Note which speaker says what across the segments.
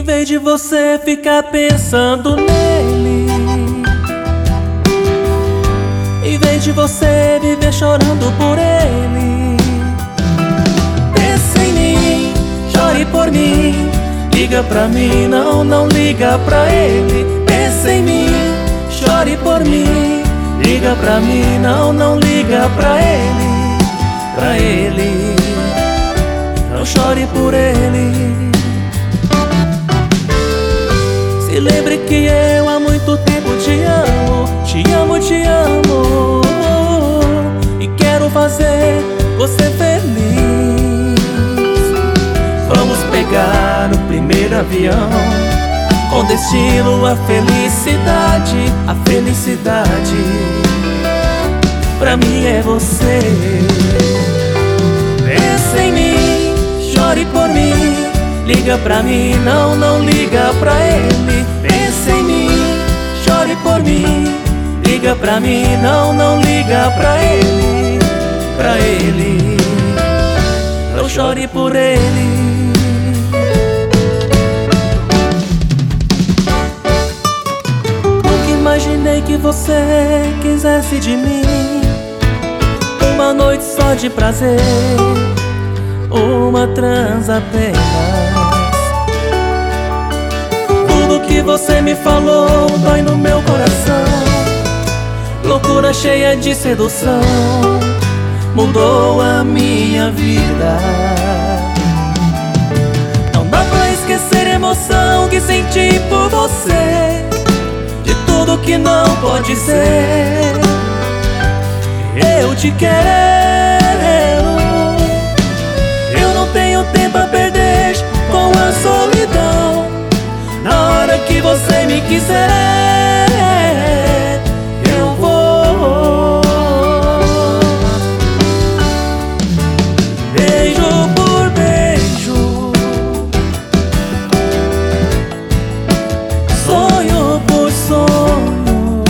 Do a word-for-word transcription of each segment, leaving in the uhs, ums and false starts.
Speaker 1: vez de você ficar pensando nele, em vez de você viver chorando por ele, pensa em mim, chore por mim, liga pra mim, não, não liga pra ele. Pensa em mim, chore por mim, liga pra mim, não, não liga pra ele, pra ele, não chore por ele. Se lembre que eu há muito tempo te amo, te amo, te amo, e quero fazer você feliz. Vamos pegar o primeiro avião, com destino à felicidade, a felicidade pra mim é você. Pensa em mim, chore por mim, liga pra mim, não, não liga pra ele. Pensa em mim, chore por mim, liga pra mim, não, não liga pra ele, pra ele, não chore por ele. Nunca imaginei que você quisesse de mim uma noite só de prazer, uma trans apenas. Tudo que você me falou dói no meu coração. Loucura cheia de sedução mudou a minha vida. Não dá pra esquecer a emoção que senti por você, de tudo que não pode ser. Eu te quero, eu não tenho tempo a perder com a solidão. Na hora que você me quiser, eu vou. Beijo por beijo, sonho por sonho,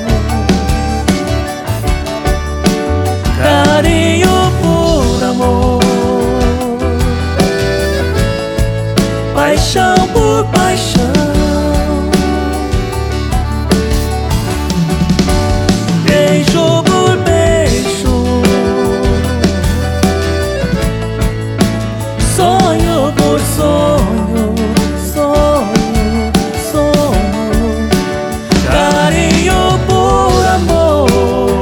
Speaker 1: carinho por amor, paixão por paixão. Beijo por beijo, sonho por sonho, sonho, sonho, carinho por amor,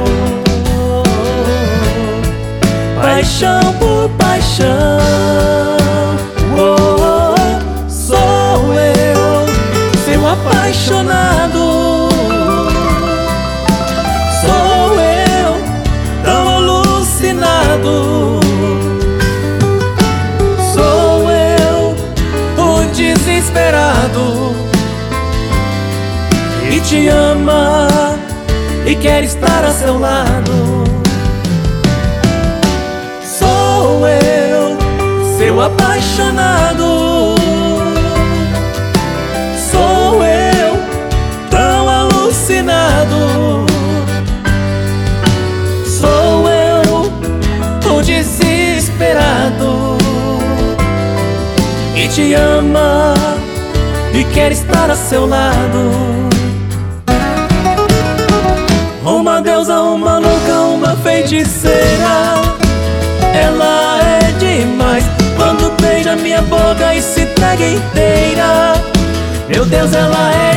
Speaker 1: paixão por paixão. Apaixonado, sou eu, tão alucinado, sou eu, o desesperado, e te ama e quer estar a seu lado. Sou eu, seu apaixonado, sou eu, o desesperado, e te ama e quer estar a seu lado. Uma deusa, uma louca, uma feiticeira, ela é demais. Quando beija minha boca e se entrega inteira, meu Deus, ela é